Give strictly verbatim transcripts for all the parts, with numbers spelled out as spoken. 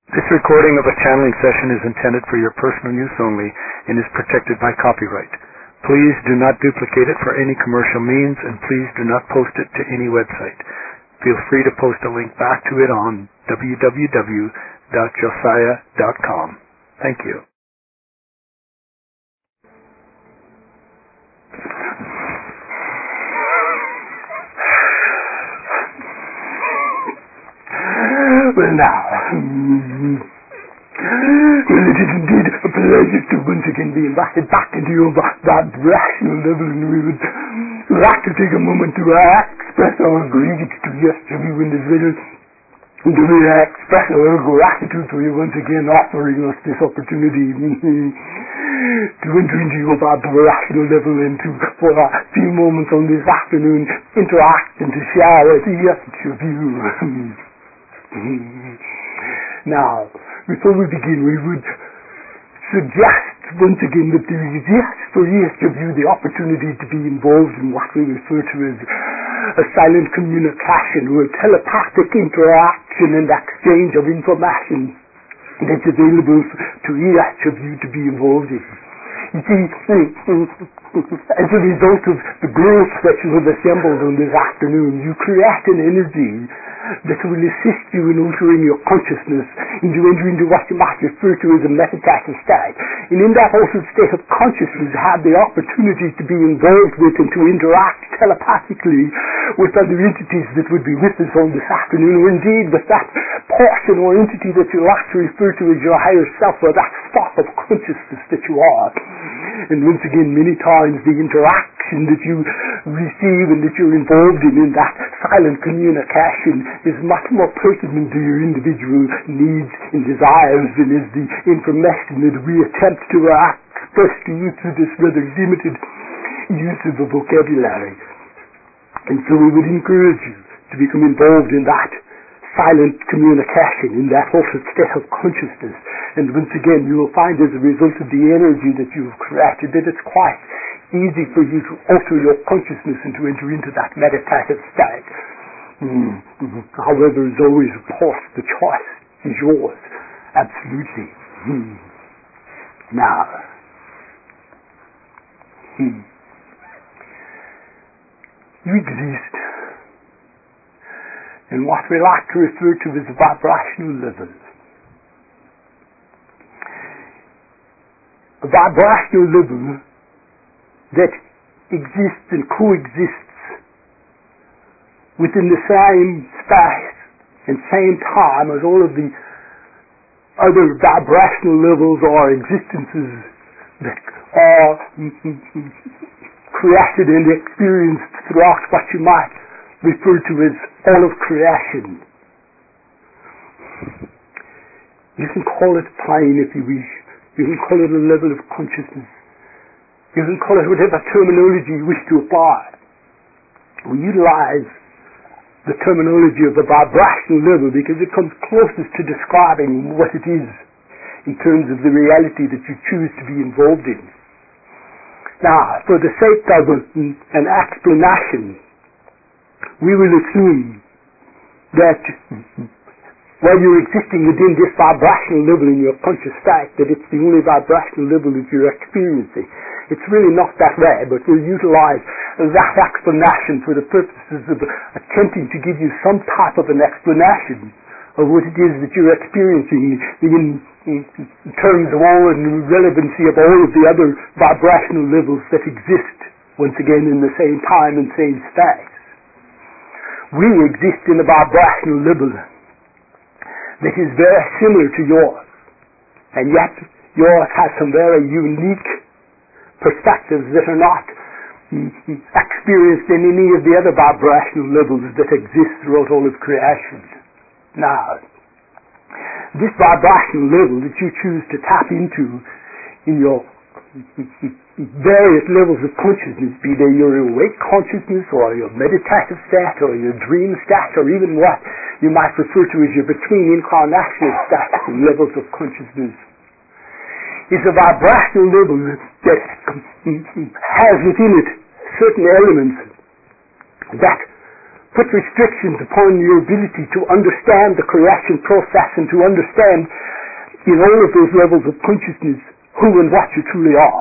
This recording of a channeling session is intended for your personal use only and is protected by copyright. Please do not duplicate it for any commercial means, and please do not post it to any website. Feel free to post a link back to it on w w w dot josiah dot com. Thank you. Well now, well it is indeed a pleasure to once again be invited back into your vibrational level, and we would like to take a moment to uh, express our greetings to yesterday when this little and to uh, express our gratitude for you once again offering us this opportunity to enter into your vibrational level and to, for a few moments on this afternoon, interact and to share with each of you. Now, before we begin, we would suggest once again that there exists for each of you the opportunity to be involved in what we refer to as a silent communication, or telepathic interaction and exchange of information that's available to each of you to be involved in. You see, as a result of the growth that you have assembled on this afternoon, you create an energy that will assist you in altering your consciousness and to enter into what you might refer to as a meditative state. And in that altered state of consciousness, have the opportunity to be involved with and to interact telepathically with other entities that would be with us on this afternoon, or indeed with that portion or entity that you like to refer to as your higher self, or that spot of consciousness that you are. And once again, many times the interaction that you receive and that you're involved in in that silent communication is much more pertinent to your individual needs and desires than is the information that we attempt to express to you through this rather limited use of a vocabulary. And so we would encourage you to become involved in that silent communication, in that altered state of consciousness. And once again, you will find as a result of the energy that you've created that it's quite easy for you to alter your consciousness and to enter into that meditative state. Mm-hmm. However, as always, of course, the choice is yours. Absolutely. Mm. Now, mm. you exist in what we like to refer to as the vibrational level. A vibrational level that exists and coexists within the same space and same time as all of the other vibrational levels or existences that are created and experienced throughout what you might refer to as all of creation. You can call it plane if you wish. You can call it a level of consciousness. You can call it whatever terminology you wish to apply. We utilize the terminology of the vibrational level because it comes closest to describing what it is in terms of the reality that you choose to be involved in. Now, for the sake of an explanation, we will assume that while you're existing within this vibrational level in your conscious state, that it's the only vibrational level that you're experiencing. It's really not that way, but we'll utilize that explanation for the purposes of attempting to give you some type of an explanation of what it is that you're experiencing in, in terms of all and relevancy of all of the other vibrational levels that exist, once again, in the same time and same space. We exist in a vibrational level that is very similar to yours, and yet yours has some very unique perspectives that are not experienced in any of the other vibrational levels that exist throughout all of creation. Now, this vibrational level that you choose to tap into in your various levels of consciousness, be they your awake consciousness or your meditative state or your dream state or even what you might refer to as your between incarnational states and levels of consciousness, is a vibrational level that has within it certain elements that put restrictions upon your ability to understand the creation process and to understand in all of those levels of consciousness who and what you truly are.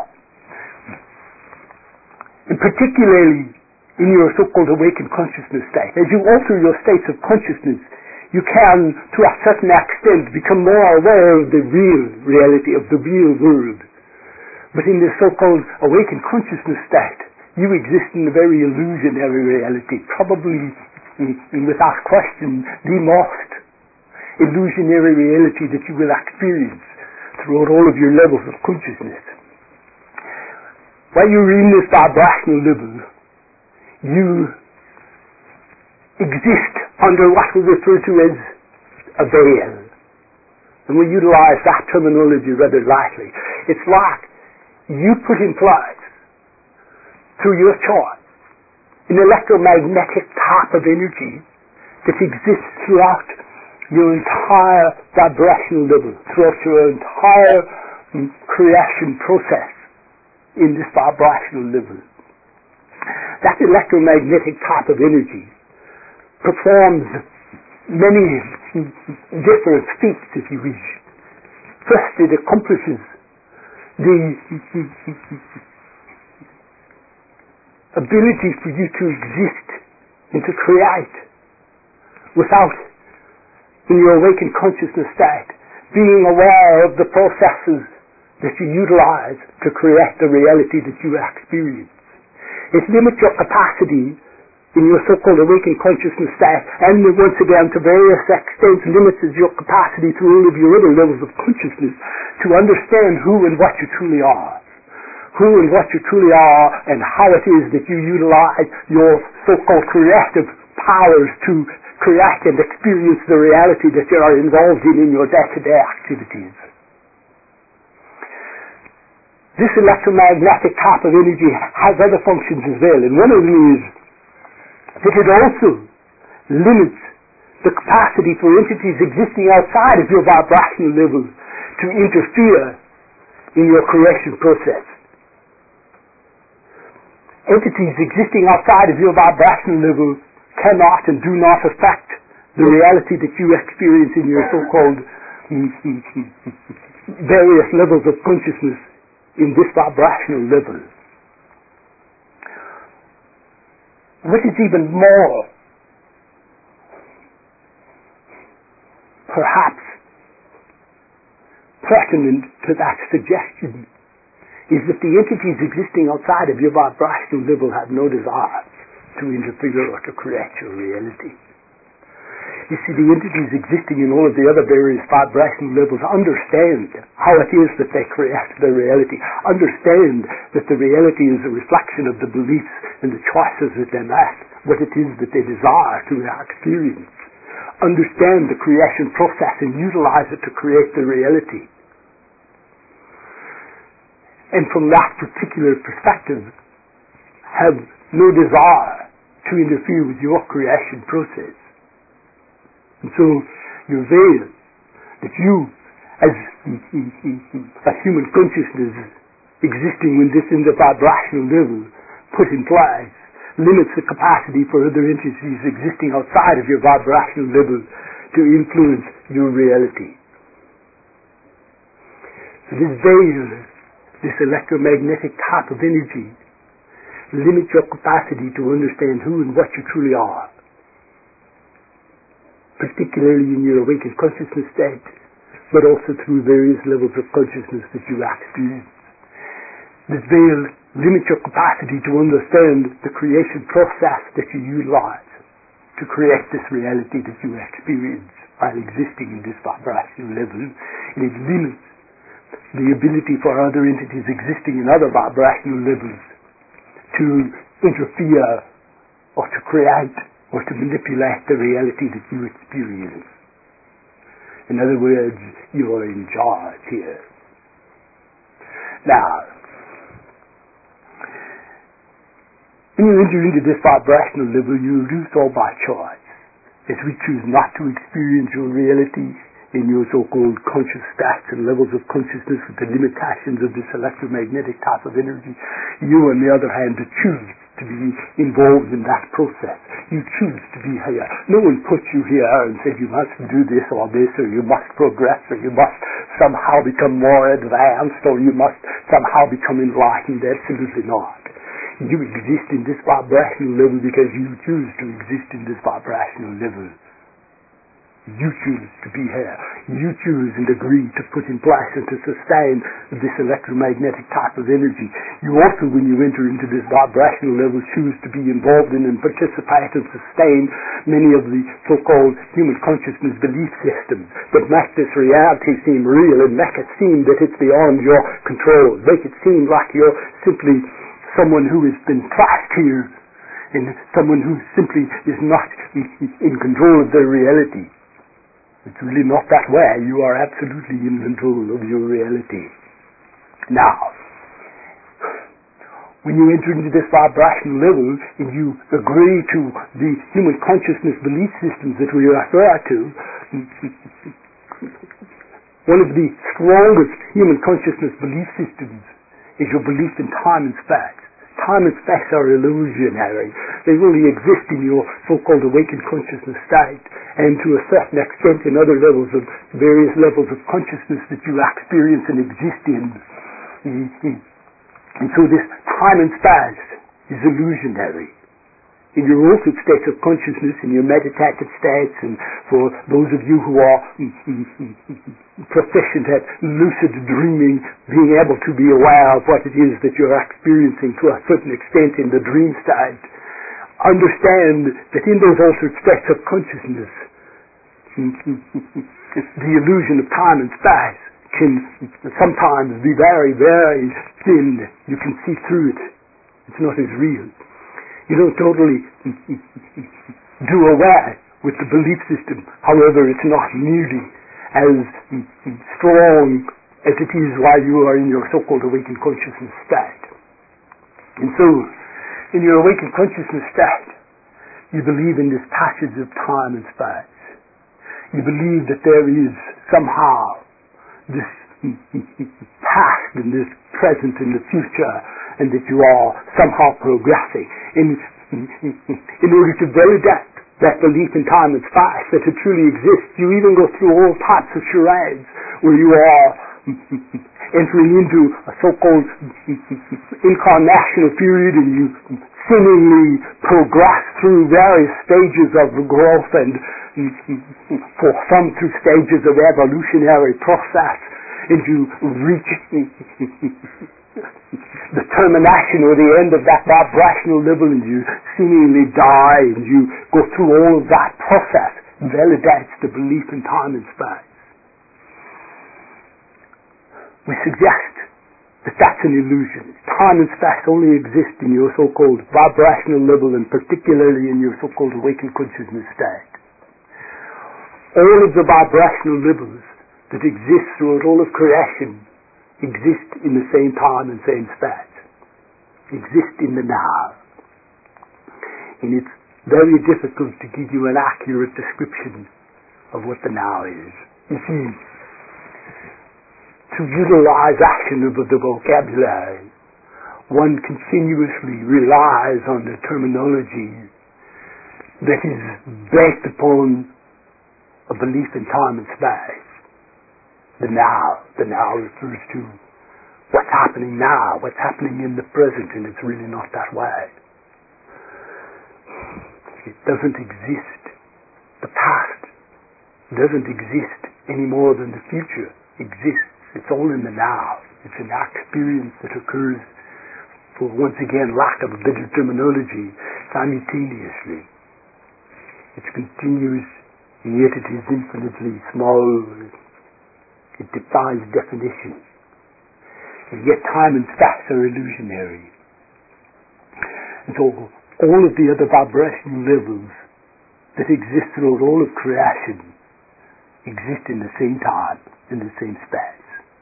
And particularly in your so-called awakened consciousness state. As you alter your states of consciousness, you can, to a certain extent, become more aware of the real reality, of the real world. But in this so-called awakened consciousness state, you exist in a very illusionary reality, probably, and without question, the most illusionary reality that you will experience throughout all of your levels of consciousness. While you're in this vibrational level, you exist under what we refer to as a veil. And we utilize that terminology rather lightly. It's like you put in place, through your chart, an electromagnetic type of energy that exists throughout your entire vibrational level, throughout your entire creation process in this vibrational level. That electromagnetic type of energy performs many different feats, if you wish. First, it accomplishes the ability for you to exist and to create without, in your awakened consciousness state, being aware of the processes that you utilize to create the reality that you experience. It limits your capacity in your so-called awakened consciousness state, and once again, to various extents, limits your capacity through all of your other levels of consciousness to understand who and what you truly are. Who and what you truly are, and how it is that you utilize your so-called creative powers to create and experience the reality that you are involved in in your day-to-day activities. This electromagnetic type of energy has other functions as well, and one of them is that it also limits the capacity for entities existing outside of your vibrational level to interfere in your creation process. Entities existing outside of your vibrational level cannot and do not affect the reality that you experience in your so-called various levels of consciousness in this vibrational level. What is even more, perhaps, pertinent to that suggestion is that the entities existing outside of your vibrational level have no desire to interfere or to create your reality. You see, the entities existing in all of the other various vibrational levels understand how it is that they create their reality, understand that the reality is a reflection of the beliefs and the choices that they make, what it is that they desire to experience, understand the creation process and utilize it to create the reality. And from that particular perspective, have no desire to interfere with your creation process. And so, your veil, that you, as a human consciousness existing in this in the vibrational level, put in place, limits the capacity for other entities existing outside of your vibrational level to influence your reality. So this veil, this electromagnetic type of energy, limits your capacity to understand who and what you truly are, particularly in your awakened consciousness state, but also through various levels of consciousness that you experience. This veil limits your capacity to understand the creation process that you utilize to create this reality that you experience while existing in this vibrational level. And it limits the ability for other entities existing in other vibrational levels to interfere or to create or to manipulate the reality that you experience. In other words, you are in charge here. Now, when you enter into this vibrational level, you do so by choice. As we choose not to experience your reality in your so-called conscious states and levels of consciousness with the limitations of this electromagnetic type of energy, you, on the other hand, choose to be involved in that process. You choose to be here. No one put you here and said you must do this or this, or you must progress, or you must somehow become more advanced, or you must somehow become enlightened. Absolutely not. You exist in this vibrational level because you choose to exist in this vibrational level. You choose to be here. You choose and agree to put in place and to sustain this electromagnetic type of energy. You also, when you enter into this vibrational level, choose to be involved in and participate and sustain many of the so-called human consciousness belief systems that make this reality seem real and make it seem that it's beyond your control. Make it seem like you're simply someone who has been trapped here and someone who simply is not in control of their reality. It's really not that way. You are absolutely in control of your reality. Now, when you enter into this vibrational level and you agree to the human consciousness belief systems that we refer to, one of the strongest human consciousness belief systems is your belief in time and space. Time and space are illusionary. They only exist in your so-called awakened consciousness state, and to a certain extent in other levels of various levels of consciousness that you experience and exist in. Mm-hmm. And so this time and space is illusionary. In your altered states of consciousness, in your meditative states, and for those of you who are proficient at lucid dreaming, being able to be aware of what it is that you're experiencing to a certain extent in the dream state, understand that in those altered states of consciousness, the illusion of time and space can sometimes be very, very thin. You can see through it. It's not as real. You don't totally do away with the belief system. However, it's not nearly as strong as it is while you are in your so-called awakened consciousness state. And so, in your awakened consciousness state, you believe in this passage of time and space. You believe that there is somehow this past and this present and the future, and that you are somehow progressing. In, in order to validate that belief in time and space, that it truly exists, you even go through all types of charades where you are entering into a so-called incarnational period, and you seemingly progress through various stages of growth and for some through stages of evolutionary process, and you reach the termination or the end of that vibrational level, and you seemingly die, and you go through all of that process, validates the belief in time and space. We suggest that that's an illusion. Time and space only exist in your so-called vibrational level, and particularly in your so-called awakened consciousness state. All of the vibrational levels that exist throughout all of creation exist in the same time and same space, exist in the now. And it's very difficult to give you an accurate description of what the now is. You see, to utilize action of the vocabulary, one continuously relies on the terminology that is based upon a belief in time and space. The now. The now refers to what's happening now, what's happening in the present, and it's really not that way. It doesn't exist. The past doesn't exist any more than the future exists. It's all in the now. It's an experience that occurs, for once again, lack of a better terminology, simultaneously. It's continuous, and yet it is infinitely small. It defies definition. And yet time and space are illusionary. And so all of the other vibrational levels that exist throughout all of creation exist in the same time, in the same space.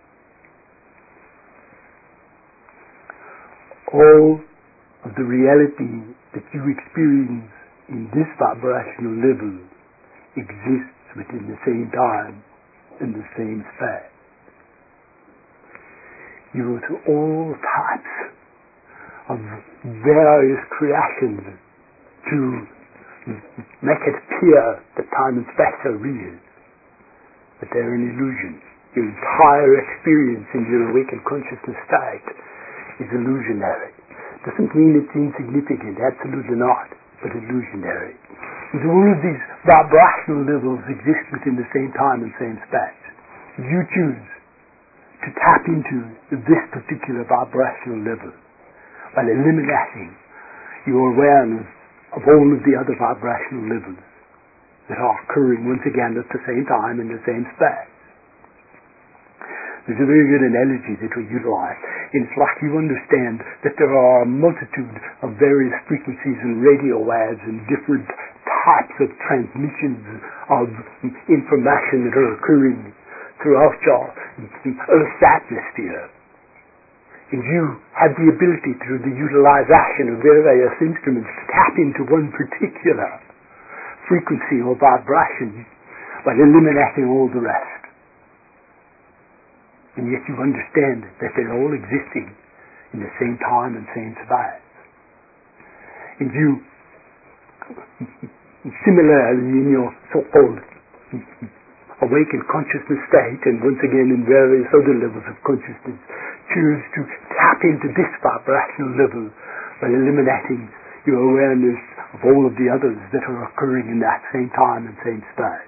All of the reality that you experience in this vibrational level exists within the same time, in the same space. You go through all types of various creations to make it appear that time and space are real, but they're an illusion. Your entire experience in your awakened consciousness state is illusionary. Doesn't mean it's insignificant, absolutely not, but illusionary. And all of these vibrational levels exist within the same time and same space. You choose to tap into this particular vibrational level while eliminating your awareness of all of the other vibrational levels that are occurring once again at the same time in the same space. There's a very good analogy that we utilize. It's like you understand that there are a multitude of various frequencies and radio waves and different types of transmissions of information that are occurring throughout your Earth's atmosphere. And you have the ability through the utilization of various instruments to tap into one particular frequency or vibration while eliminating all the rest. And yet you understand that they're all existing in the same time and same space. And you, similarly in your so-called awakened consciousness state, and once again in various other levels of consciousness, choose to tap into this vibrational level by eliminating your awareness of all of the others that are occurring in that same time and same space.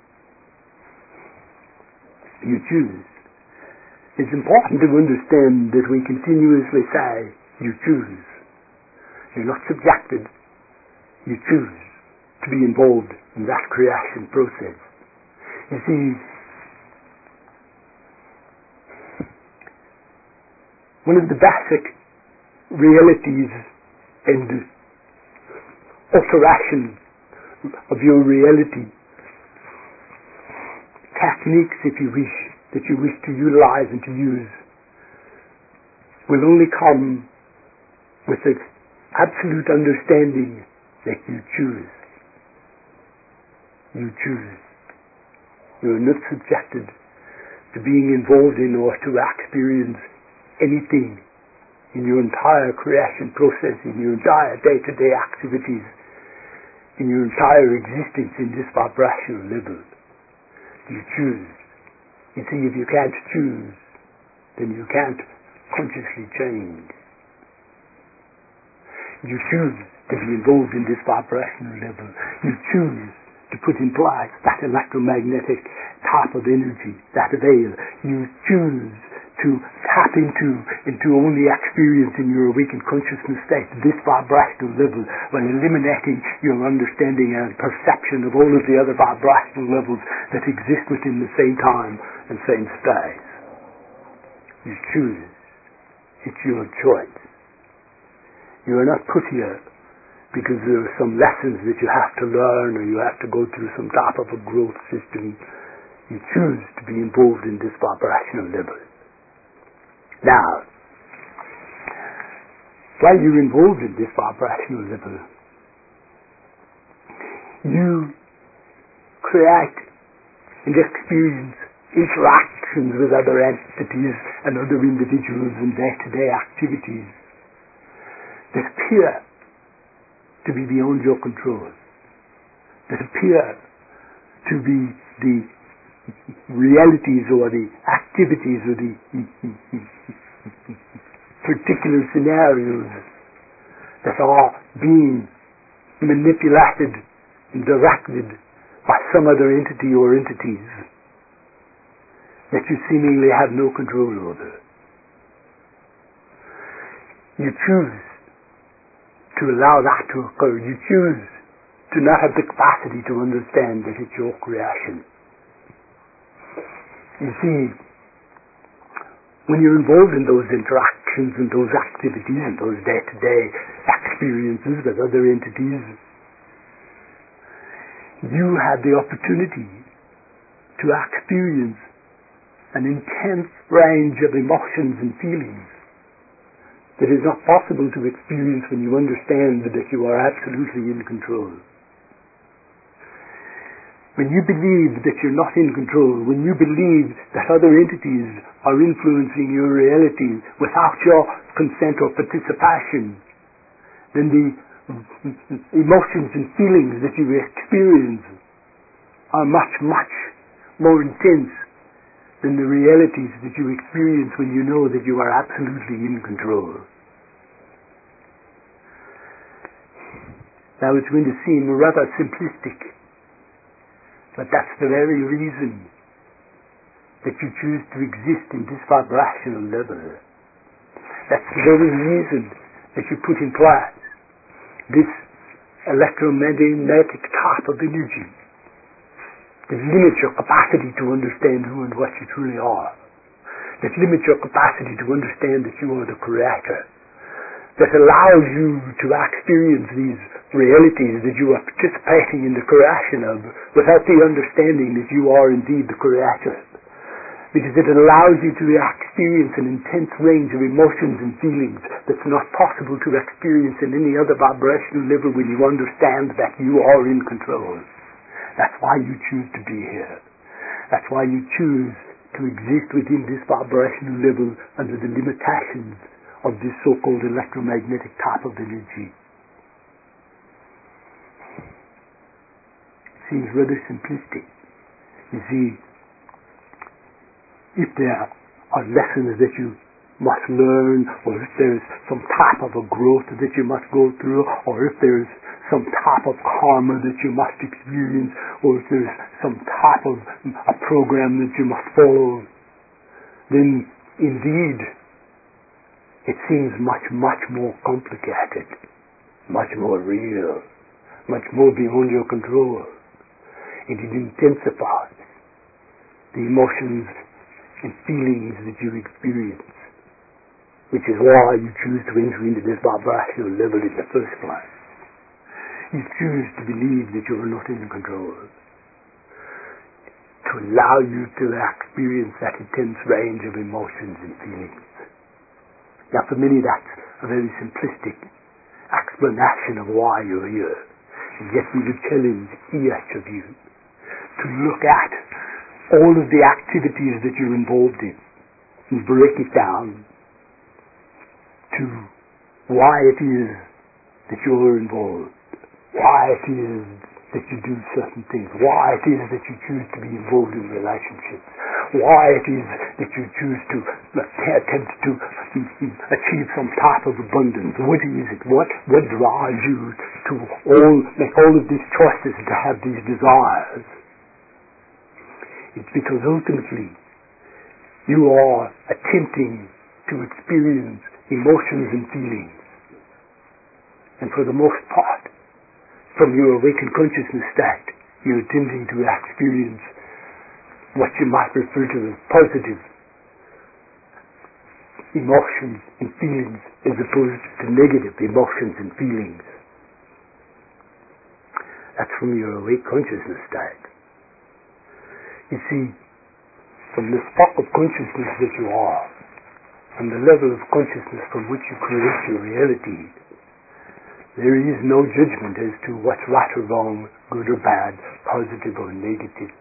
You choose. It's important to understand that we continuously say, you choose. You're not subjected. You choose to be involved in that creation process. You see, one of the basic realities and alteration of your reality techniques, if you wish, that you wish to utilize and to use, will only come with the absolute understanding that you choose. You choose. You are not subjected to being involved in or to experience anything in your entire creation process, in your entire day-to-day activities, in your entire existence in this vibrational level. You choose. You see, if you can't choose, then you can't consciously change. You choose to be involved in this vibrational level. You choose to put in place that electromagnetic type of energy, that veil. You choose to tap into and to only experience in your awakened consciousness state this vibrational level while eliminating your understanding and perception of all of the other vibrational levels that exist within the same time and same space. You choose. It's your choice. You are not put here because there are some lessons that you have to learn or you have to go through some type of a growth system. You choose to be involved in this vibrational level. Now, while you're involved in this vibrational level, you create and experience interactions with other entities and other individuals in day-to-day activities that appear to be beyond your control, that appear to be the realities or the activities or the particular scenarios that are being manipulated and directed by some other entity or entities that you seemingly have no control over. You choose to allow that to occur. You choose to not have the capacity to understand that it's your creation. You see, when you're involved in those interactions and those activities and those day-to-day experiences with other entities, you have the opportunity to experience an intense range of emotions and feelings that is not possible to experience when you understand that you are absolutely in control. when you believe that you're not in control, when you believe that other entities are influencing your reality without your consent or participation, then the emotions and feelings that you experience are much, much more intense than the realities that you experience when you know that you are absolutely in control. Now it's going to seem rather simplistic, but that's the very reason that you choose to exist in this vibrational level. That's the very reason that you put in place this electromagnetic type of energy that limits your capacity to understand who and what you truly are, that limits your capacity to understand that you are the creator, that allows you to experience these realities that you are participating in the creation of without the understanding that you are indeed the creator. Because it allows you to experience an intense range of emotions and feelings that's not possible to experience in any other vibrational level when you understand that you are in control. That's why you choose to be here. That's why you choose to exist within this vibrational level under the limitations of this so-called electromagnetic type of energy. Seems rather simplistic. You see, if there are lessons that you must learn, or if there's some type of a growth that you must go through, or if there's some type of karma that you must experience, or if there's some type of a program that you must follow, then indeed it seems much, much more complicated, much more real, much more beyond your control. And it intensifies the emotions and feelings that you experience, which is why you choose to enter into this vibrational level in the first place. You choose to believe that you are not in control, to allow you to experience that intense range of emotions and feelings. Now for many that's a very simplistic explanation of why you're here, and yet we would challenge each of you to look at all of the activities that you're involved in and break it down to why it is that you're involved, why it is that you do certain things, why it is that you choose to be involved in relationships, why it is that you choose to attempt to achieve some type of abundance. What is it? What, what drives you to all make all of these choices, to have these desires? It's because ultimately you are attempting to experience emotions and feelings. And for the most part, from your awakened consciousness state, you're attempting to experience what you might refer to as positive emotions and feelings as opposed to negative emotions and feelings. That's from your awake consciousness state. You see, from the spot of consciousness that you are, from the level of consciousness from which you create your reality, there is no judgment as to what's right or wrong, good or bad, positive or negative.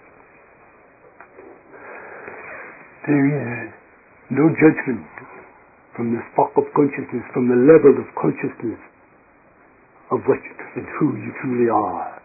There is no judgment from the spot of consciousness, from the level of consciousness of what and who you truly are.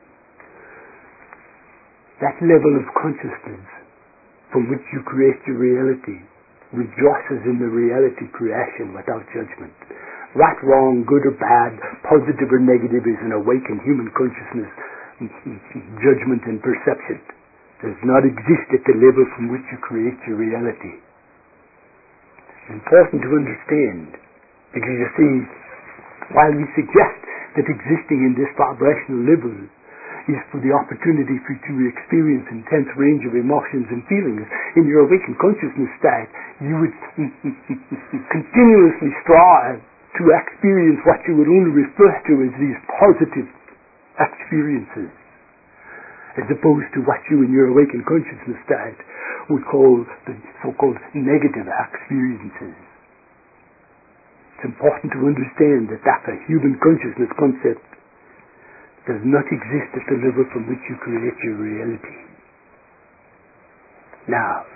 That level of consciousness from which you create your reality rejoices in the reality creation without judgment. Right, wrong, good or bad, positive or negative is an awakened human consciousness judgment and perception. Does not exist at the level from which you create your reality. It's important to understand, because you see, while we suggest that existing in this vibrational level is for the opportunity for you to experience intense range of emotions and feelings, in your awakened consciousness state, you would continuously strive to experience what you would only refer to as these positive experiences, as opposed to what you in your awakened consciousness state would call the so-called negative experiences. It's important to understand that that's a human consciousness concept does not exist at the level from which you create your reality. Now,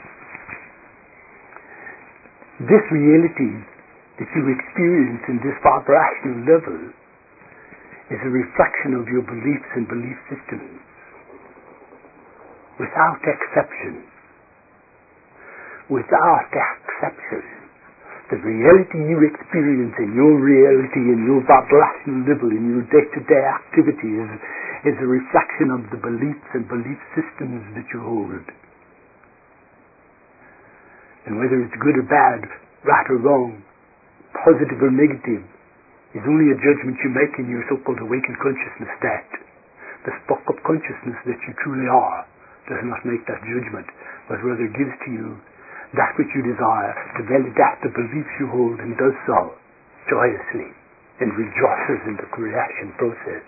this reality that you experience in this vibrational level is a reflection of your beliefs and belief systems, without exception. Without exception. The reality you experience in your reality, in your vibrational level, in your day-to-day activity is, is a reflection of the beliefs and belief systems that you hold. And whether it's good or bad, right or wrong, positive or negative, is only a judgment you make in your so-called awakened consciousness state. The spark of consciousness that you truly are does not make that judgment, but rather gives to you that which you desire to validate the beliefs you hold, and does so joyously and rejoices in the creation process.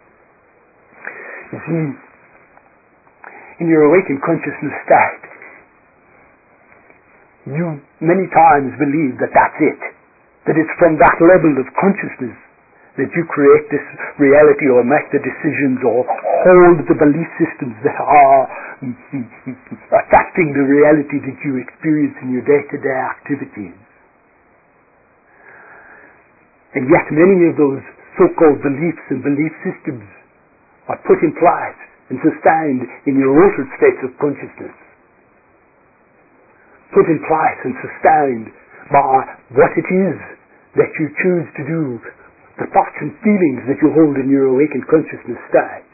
You see, in your awakened consciousness state, you many times believe that that's it, that it's from that level of consciousness that you create this reality, or make the decisions, or hold the belief systems that are affecting the reality that you experience in your day-to-day activities. And yet many of those so-called beliefs and belief systems are put in place and sustained in your altered states of consciousness. Put in place and sustained by what it is that you choose to do, the thoughts and feelings that you hold in your awakened consciousness state.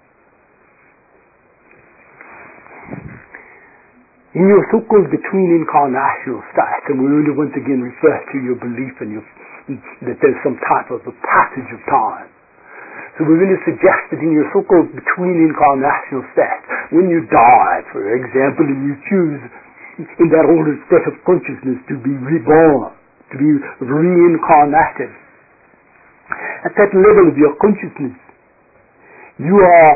In your so-called between-incarnational state, and we only once again refer to your belief and your, that there's some type of a passage of time. So we're going to suggest that in your so-called between-incarnational state, when you die, for example, and you choose in that older state of consciousness to be reborn, to be reincarnated, at that level of your consciousness, you are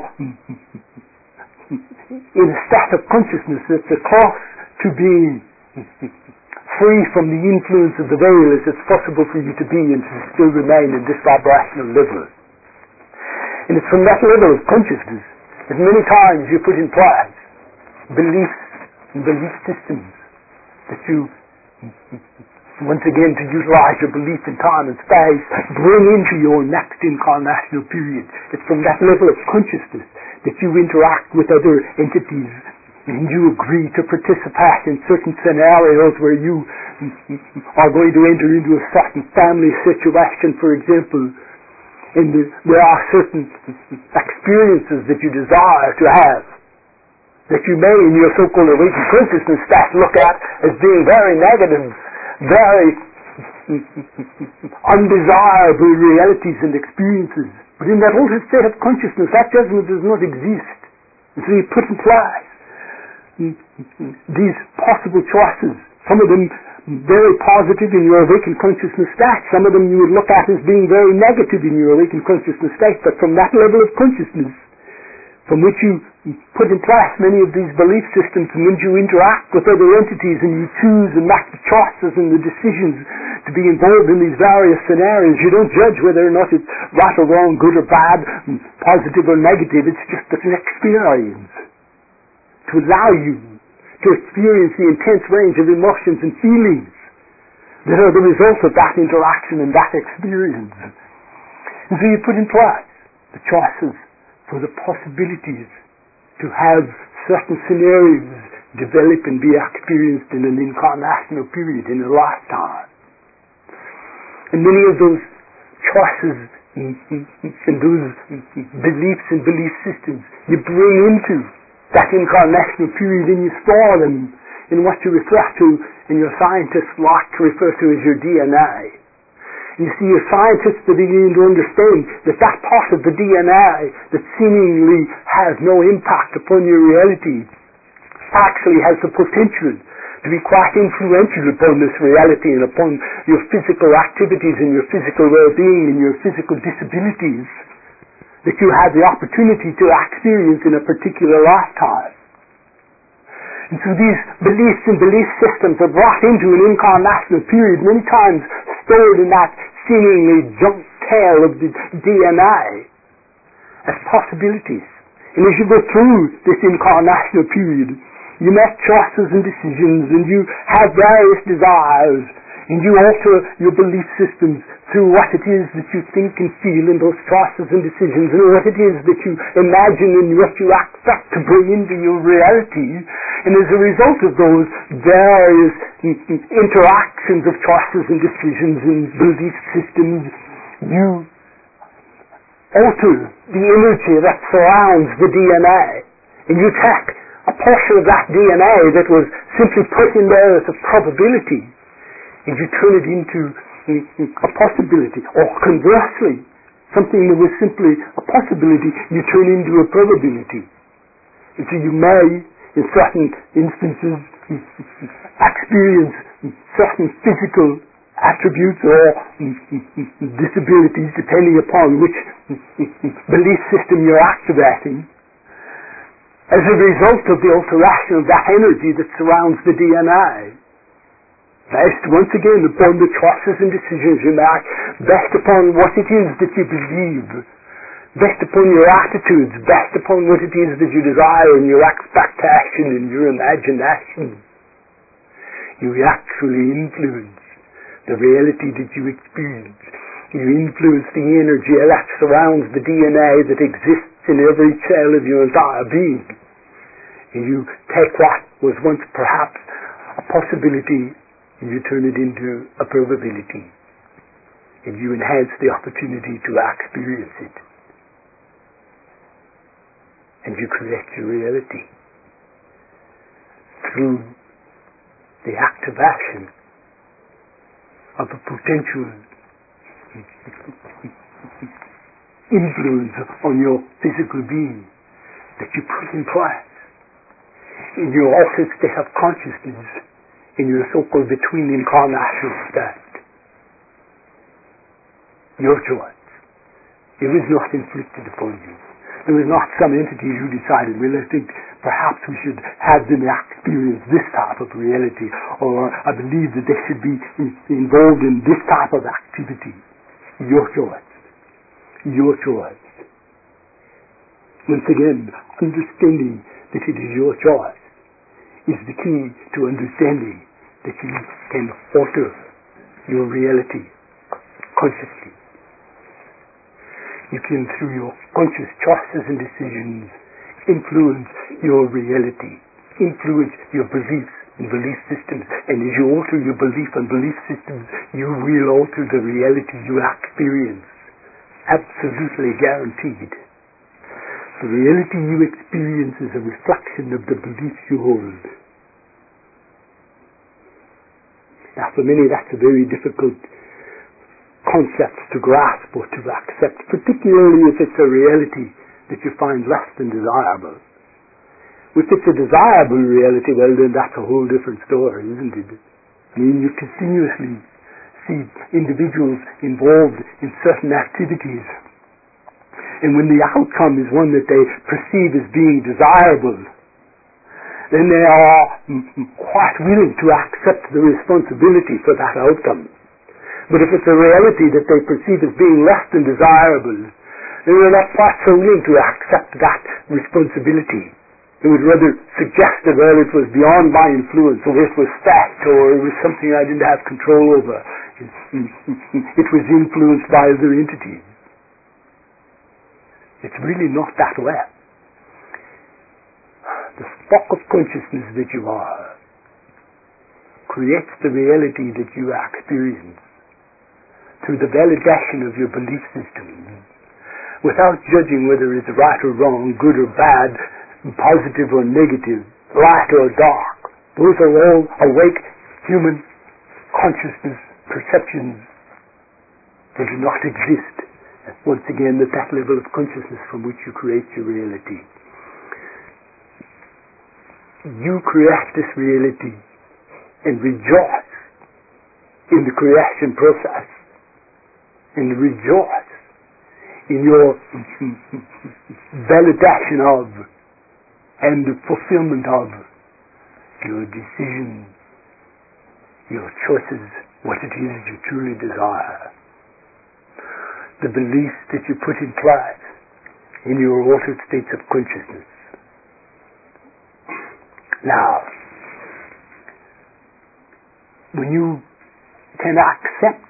in a state of consciousness that's close to being free from the influence of the veil as it's possible for you to be, and to still remain in this vibrational level. And it's from that level of consciousness that many times you put in place beliefs and belief systems that you, once again, to utilize your belief in time and space, bring into your next incarnational period. It's from that level of consciousness that you interact with other entities, and you agree to participate in certain scenarios where you are going to enter into a certain family situation, for example, and there are certain experiences that you desire to have, that you may, in your so-called awakened consciousness state, look at as being very negative, very undesirable realities and experiences. But in that altered state of consciousness, that judgment does not exist. And so you put in place these possible choices, some of them very positive in your awakened consciousness state, some of them you would look at as being very negative in your awakened consciousness state, but from that level of consciousness from which you put in place many of these belief systems, and when you interact with other entities and you choose and make the choices and the decisions to be involved in these various scenarios, you don't judge whether or not it's right or wrong, good or bad, positive or negative. It's just an experience to allow you to experience the intense range of emotions and feelings that are the result of that interaction and that experience. And so you put in place the choices for the possibilities to have certain scenarios develop and be experienced in an incarnational period, in a lifetime. And many of those choices and those beliefs and belief systems you bring into that incarnational period, and you store them in what you refer to, and your scientists like to refer to as your D N A. You see, your scientists are beginning to understand that that part of the D N A that seemingly has no impact upon your reality actually has the potential to be quite influential upon this reality and upon your physical activities and your physical well-being and your physical disabilities that you have the opportunity to experience in a particular lifetime. And so these beliefs and belief systems are brought into an incarnational period, many times stored in that seemingly junk tail of the D N A. as possibilities. And as you go through this incarnational period, you make choices and decisions, and you have various desires, and you alter your belief systems through what it is that you think and feel in those choices and decisions, and what it is that you imagine and what you expect to bring into your reality. And as a result of those various interactions of choices and decisions and belief systems, you alter the energy that surrounds the D N A, and you take a portion of that D N A that was simply put in there as a probability, and you turn it into a possibility, or conversely, something that was simply a possibility, you turn into a probability. And so you may, in certain instances, experience certain physical attributes or disabilities depending upon which belief system you're activating as a result of the alteration of that energy that surrounds the D N A. Based once again upon the choices and decisions you make, based upon what it is that you believe, based upon your attitudes, based upon what it is that you desire and your expectation and your imagination. You actually influence the reality that you experience. You influence the energy that surrounds the D N A that exists in every cell of your entire being. And you take what was once perhaps a possibility and you turn it into a probability. And you enhance the opportunity to experience it. And you create your reality through the activation of a potential influence on your physical being that you put in place in your altered state of consciousness, in your so-called between incarnational state. Your choice. It was not inflicted upon you. There was not some entity who decided, well, I think perhaps we should have them experience this type of reality, or I believe that they should be in, involved in this type of activity. Your choice. Your choice. Once again, understanding that it is your choice is the key to understanding that you can alter your reality consciously. You can, through your conscious choices and decisions, influence your reality, influence your beliefs and belief systems. And as you alter your belief and belief systems, you will alter the reality you experience. Absolutely guaranteed. The reality you experience is a reflection of the beliefs you hold. Now, for many, that's a very difficult concept to grasp or to accept, particularly if it's a reality that you find less than desirable. If it's a desirable reality, well, then that's a whole different story, isn't it? I mean, you continuously see individuals involved in certain activities, and when the outcome is one that they perceive as being desirable, then they are quite willing to accept the responsibility for that outcome. But if it's a reality that they perceive as being less than desirable, then they're not quite so willing to accept that responsibility. They would rather suggest that, well, it was beyond my influence, or it was fact, or it was something I didn't have control over. It was influenced by other entities. It's really not that way. The stock of consciousness that you are creates the reality that you experience through the validation of your belief system, without judging whether it's right or wrong, good or bad, positive or negative, light or dark. Those are all awake human consciousness perceptions that do not exist. Once again, at that level of consciousness from which you create your reality. You create this reality and rejoice in the creation process, and rejoice in your validation of and the fulfillment of your decisions, your choices, what it is you truly desire. The beliefs that you put in place in your altered states of consciousness. Now, when you can accept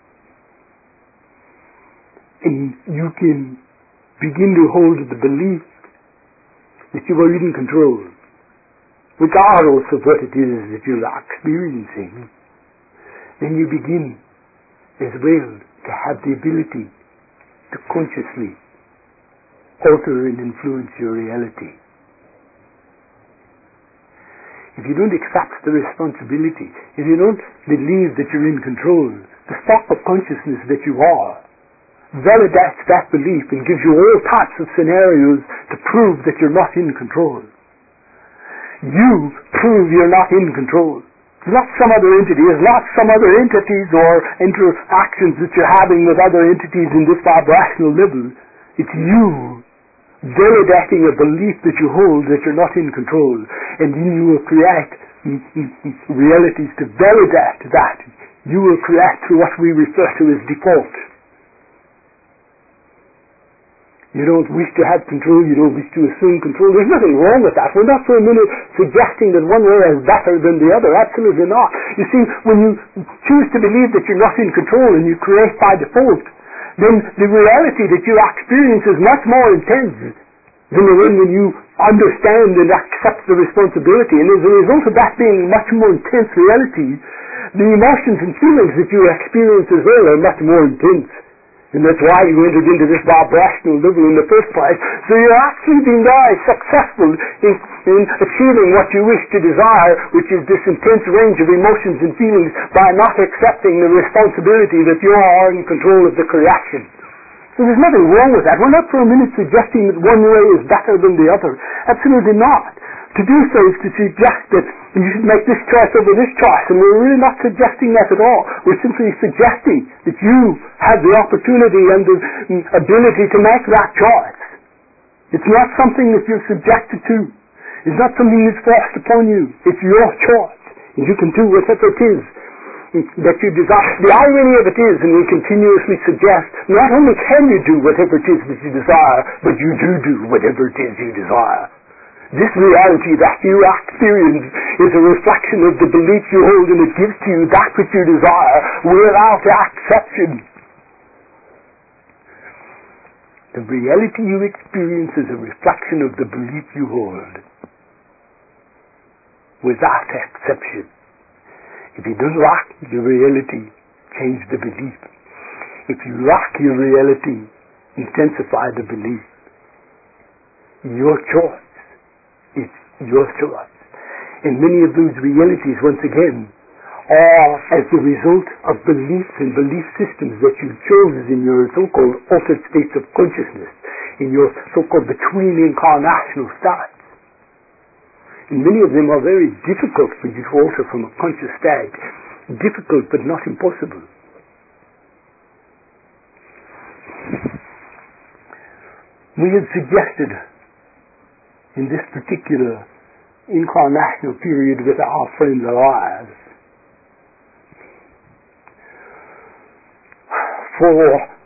and you can begin to hold the belief that you are in control, regardless of what it is that you are experiencing, then you begin as well to have the ability to consciously alter and influence your reality. If you don't accept the responsibility, if you don't believe that you're in control, the stock of consciousness that you are validates that belief and gives you all types of scenarios to prove that you're not in control. You prove you're not in control. It's not some other entity. It's not some other entities or interactions that you're having with other entities in this vibrational level. It's you validating a belief that you hold that you're not in control. And then you will create realities to validate that. You will create through what we refer to as default. You don't wish to have control, you don't wish to assume control. There's nothing wrong with that. We're not for a minute suggesting that one way is better than the other. Absolutely not. You see, when you choose to believe that you're not in control and you create by default, then the reality that you experience is much more intense than the one when you understand and accept the responsibility. And as a result of that being much more intense reality, the emotions and feelings that you experience as well are much more intense. And that's why you entered into this vibrational level in the first place. So you're actually being very successful in, in achieving what you wish to desire, which is this intense range of emotions and feelings, by not accepting the responsibility that you are in control of the creation. So there's nothing wrong with that. We're not for a minute suggesting that one way is better than the other. Absolutely not. To do so is to suggest that you should make this choice over this choice, and we're really not suggesting that at all. We're simply suggesting that you have the opportunity and the ability to make that choice. It's not something that you're subjected to. It's not something that's forced upon you. It's your choice, and you can do whatever it is that you desire. The irony of it is, and we continuously suggest, not only can you do whatever it is that you desire, but you do do whatever it is you desire. This reality that you experience is a reflection of the belief you hold, and it gives to you that which you desire without exception. The reality you experience is a reflection of the belief you hold without exception. If you don't like your reality, change the belief. If you like your reality, intensify the belief. Your choice. It's your choice. And many of those realities, once again, are as the result of beliefs and belief systems that you chose in your so-called altered states of consciousness, in your so-called between-incarnational states. And many of them are very difficult for you to alter from a conscious state. Difficult but not impossible. We have suggested in this particular incarnational period with our friend Elias, for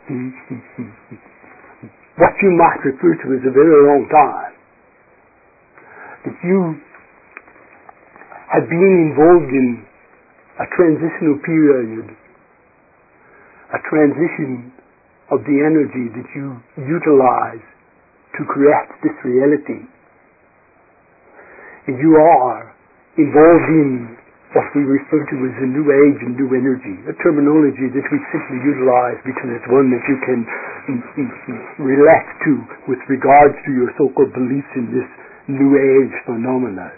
what you might refer to as a very long time, that you have been involved in a transitional period, a transition of the energy that you utilize to create this reality. And you are involved in what we refer to as a new age and new energy, a terminology that we simply utilize because it's one that you can relate to with regards to your so-called beliefs in this new age phenomenon.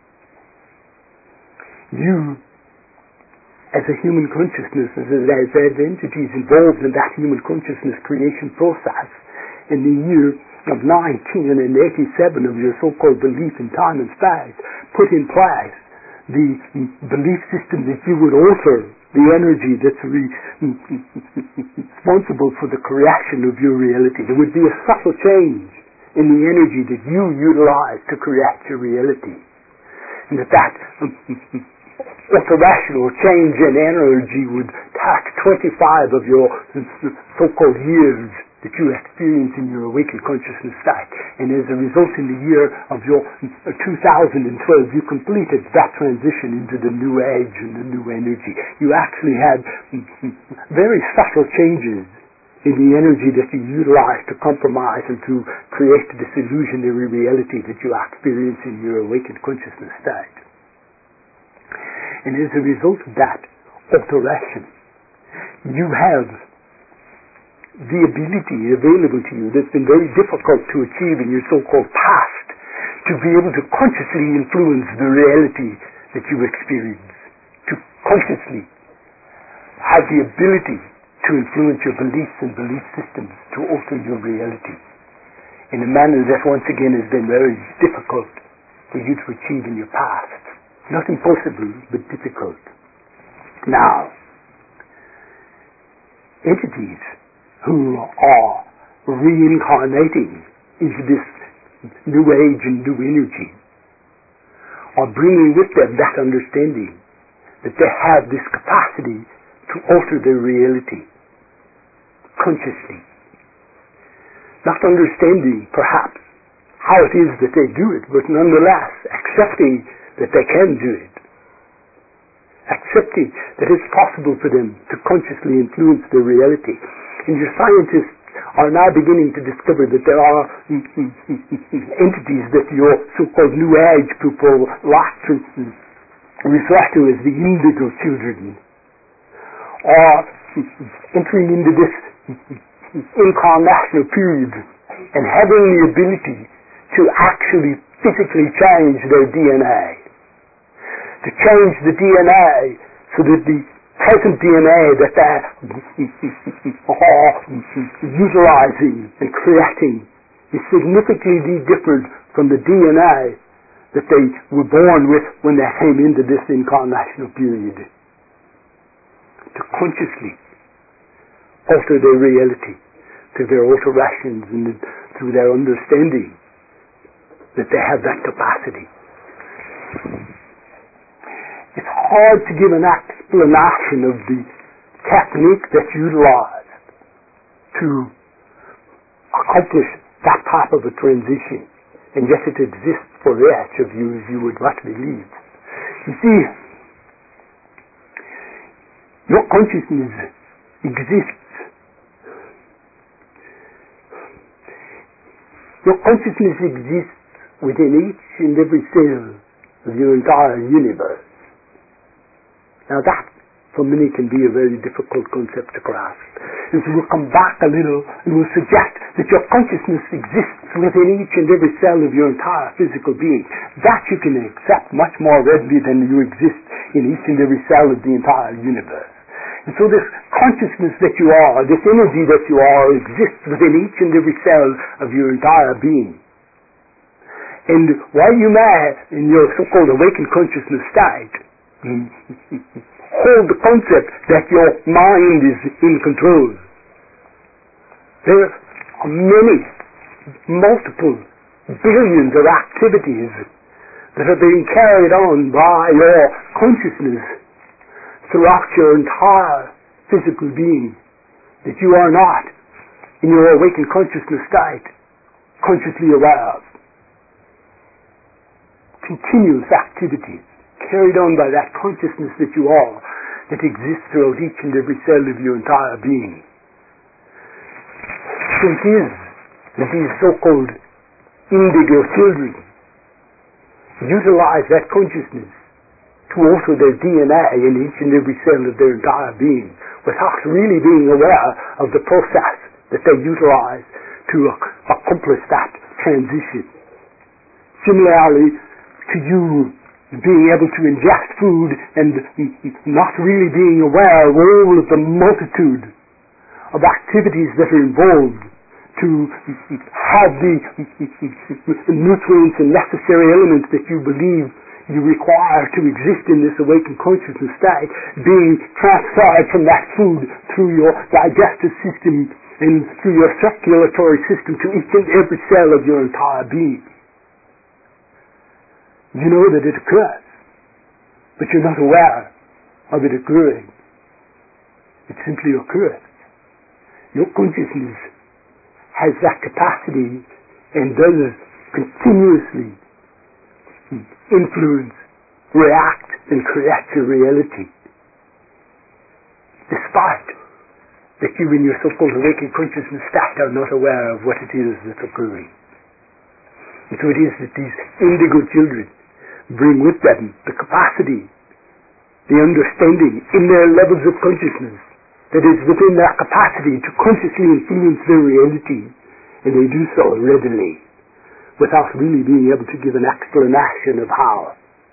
You, as a human consciousness, as, as, as entities involved in that human consciousness creation process, in the year of nineteen eighty-seven of your so-called belief in time and space, put in place the belief system that you would alter the energy that's re- responsible for the creation of your reality. There would be a subtle change in the energy that you utilize to create your reality. And that that alteration or change in energy would take twenty-five of your so-called years that you experience in your awakened consciousness state. And as a result, in the year of your two thousand twelve, you completed that transition into the new age and the new energy. You actually had very subtle changes in the energy that you utilize to compromise and to create this illusionary reality that you experience in your awakened consciousness state. And as a result of that alteration, you have the ability available to you that's been very difficult to achieve in your so-called past, to be able to consciously influence the reality that you experience, to consciously have the ability to influence your beliefs and belief systems, to alter your reality in a manner that once again has been very difficult for you to achieve in your past. Not impossible, but difficult. Now, entities who are reincarnating into this new age and new energy are bringing with them that understanding that they have this capacity to alter their reality consciously, not understanding perhaps how it is that they do it, but nonetheless accepting that they can do it, accepting that it's possible for them to consciously influence their reality. And your scientists are now beginning to discover that there are entities that your so-called New Age people like to refer to as the indigo children, are entering into this incarnational period and having the ability to actually physically change their D N A, to change the D N A so that the present D N A that they're utilizing and creating is significantly different from the D N A that they were born with when they came into this incarnational period. To consciously alter their reality through their alterations and through their understanding that they have that capacity. It's hard to give an explanation of the technique that's utilized to accomplish that type of a transition, and yet it exists for each of you as you would not believe. You see, your consciousness exists. Your consciousness exists within each and every cell of your entire universe. Now that, for many, can be a very difficult concept to grasp. And so we'll come back a little and we'll suggest that your consciousness exists within each and every cell of your entire physical being. That you can accept much more readily than you exist in each and every cell of the entire universe. And so this consciousness that you are, this energy that you are, exists within each and every cell of your entire being. And while you may, in your so-called awakened consciousness state, hold the concept that your mind is in control, there are many, multiple billions of activities that are being carried on by your consciousness throughout your entire physical being that you are not, in your awakened consciousness state, consciously aware of. Continuous activities carried on by that consciousness that you are, that exists throughout each and every cell of your entire being. So it is that these so-called indigo children utilize that consciousness to alter their D N A in each and every cell of their entire being, without really being aware of the process that they utilize to ac- accomplish that transition. Similarly, to you being able to ingest food and not really being aware of all of the multitude of activities that are involved to have the nutrients and necessary elements that you believe you require to exist in this awakened consciousness state being transferred from that food through your digestive system and through your circulatory system to each and every cell of your entire being. You know that it occurs, but you're not aware of it occurring. It simply occurs. Your consciousness has that capacity and does continuously influence, react, and create your reality, despite that you in your so-called awakened consciousness state are not aware of what it is that's occurring. And so it is that these indigo children bring with them the capacity, the understanding in their levels of consciousness that is within their capacity to consciously influence their reality, and they do so readily, without really being able to give an explanation of how.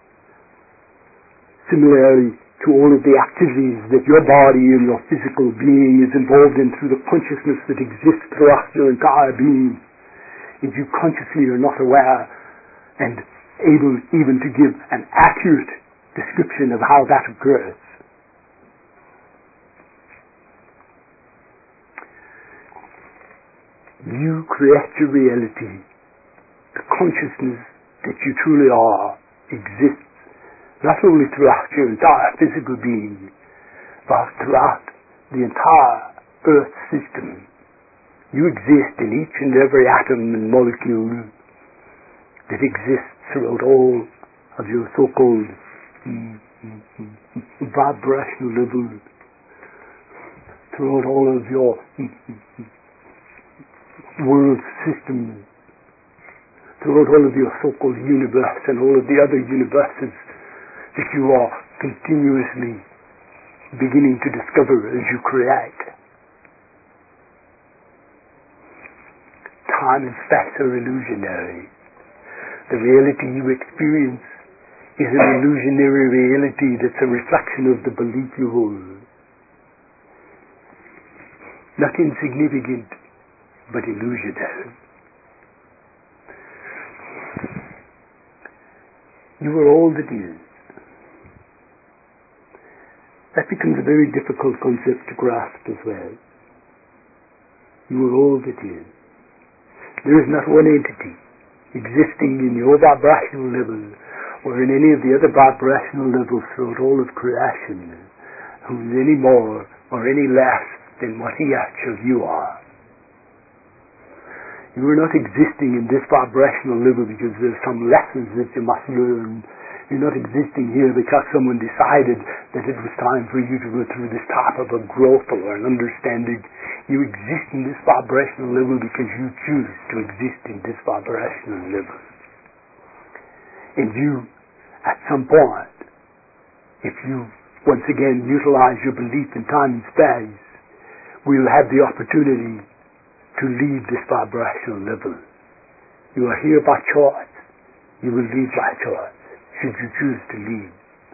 Similarly to all of the activities that your body and your physical being is involved in through the consciousness that exists throughout your entire being, and you consciously are not aware and able even to give an accurate description of how that occurs. You create your reality. The consciousness that you truly are exists not only throughout your entire physical being, but throughout the entire Earth system. You exist in each and every atom and molecule that exists throughout all of your so-called mm, mm, mm, vibrational levels, throughout all of your mm, mm, world systems, throughout all of your so-called universe and all of the other universes that you are continuously beginning to discover as you create. Time and space are illusionary. The reality you experience is an illusionary reality that's a reflection of the belief you hold. Not insignificant, but illusionary. You are all that is. That becomes a very difficult concept to grasp as well. You are all that is. There is not one entity existing in your vibrational level or in any of the other vibrational levels throughout all of creation who is any more or any less than what he actually you are. You are not existing in this vibrational level because there are some lessons that you must learn. You're not existing here because someone decided that it was time for you to go through this type of a growth or an understanding. You exist in this vibrational level because you choose to exist in this vibrational level. And you, at some point, if you once again utilize your belief in time and space, will have the opportunity to leave this vibrational level. You are here by choice. You will leave by choice, should you choose to leave.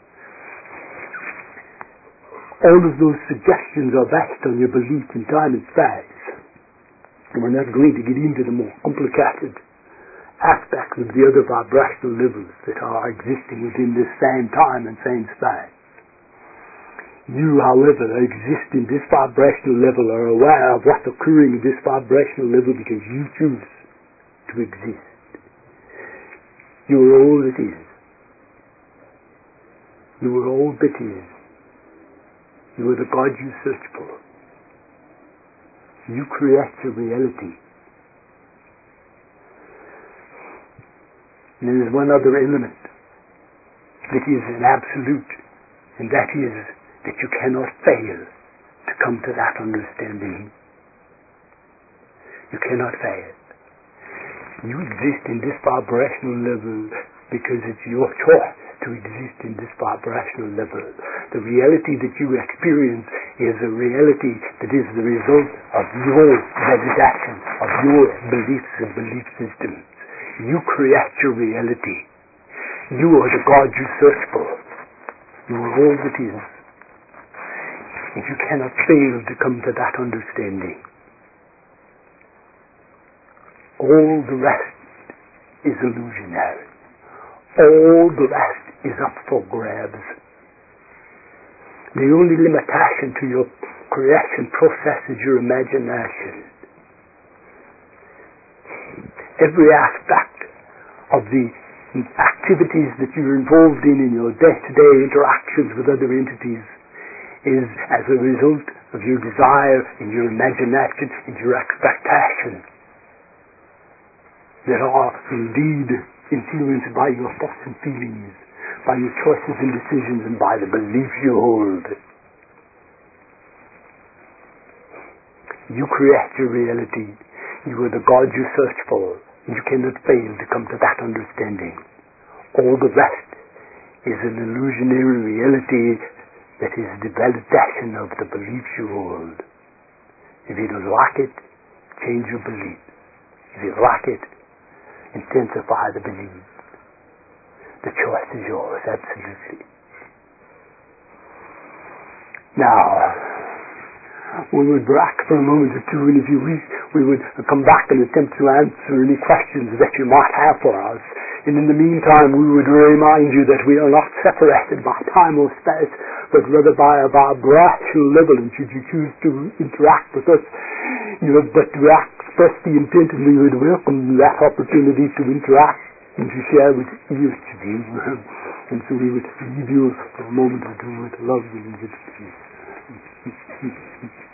All of those suggestions are based on your belief in time and space. And we're not going to get into the more complicated aspects of the other vibrational levels that are existing within this same time and same space. You, however, exist in this vibrational level, are aware of what's occurring in this vibrational level because you choose to exist. You are all that is. You are all that is. You are the God you search for. You create your reality. And there is one other element that is an absolute, and that is that you cannot fail to come to that understanding. You cannot fail. You exist in this vibrational level because it's your choice to exist in this vibrational level. The reality that you experience is a reality that is the result of your meditation, of your beliefs and belief systems. You create your reality. You are the God you search for. You are all that is. And you cannot fail to come to that understanding. All the rest is illusionary. All the rest is up for grabs. The only limitation to your creation process is your imagination. Every aspect of the activities that you're involved in in your day-to-day interactions with other entities is as a result of your desire and your imagination and your expectation that are indeed influenced by your thoughts and feelings, by your choices and decisions, and by the beliefs you hold. You create your reality. You are the God you search for. You cannot fail to come to that understanding. All the rest is an illusionary reality that is the validation of the beliefs you hold. If you don't like it, change your belief. If you like it, intensify the belief. The choice is yours, absolutely. Now, we would break for a moment or two, and if you wish, we would come back and attempt to answer any questions that you might have for us. And in the meantime, we would remind you that we are not separated by time or space, but rather by a vibrational level. And should you choose to interact with us, you have but to express the intent, and we would welcome that opportunity to interact and to share with each of you. And so we would leave you for a moment or two with love and with peace.